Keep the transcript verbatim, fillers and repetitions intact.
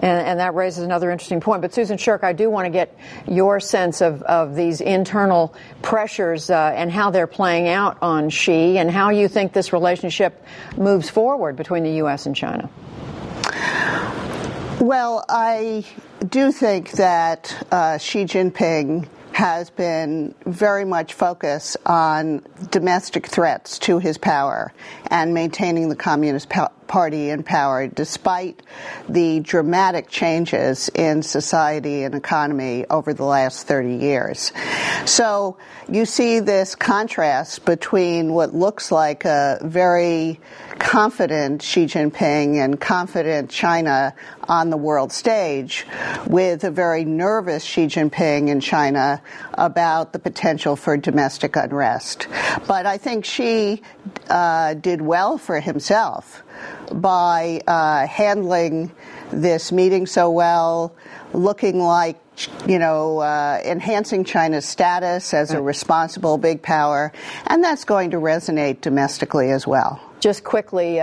And, and that raises another interesting point. But Susan Shirk, I do want to get your sense of, of these internal pressures uh, and how they're playing out on Xi, and how you think this relationship moves forward between the U S and China. Well, I do think that uh, Xi Jinping has been very much focused on domestic threats to his power and maintaining the Communist Party in power despite the dramatic changes in society and economy over the last thirty years. So you see this contrast between what looks like a very confident Xi Jinping and confident China on the world stage with a very nervous Xi Jinping in China about the potential for domestic unrest. But I think Xi uh, did well for himself by uh, handling this meeting so well, looking like, you know, uh, enhancing China's status as a responsible big power, and that's going to resonate domestically as well. Just quickly,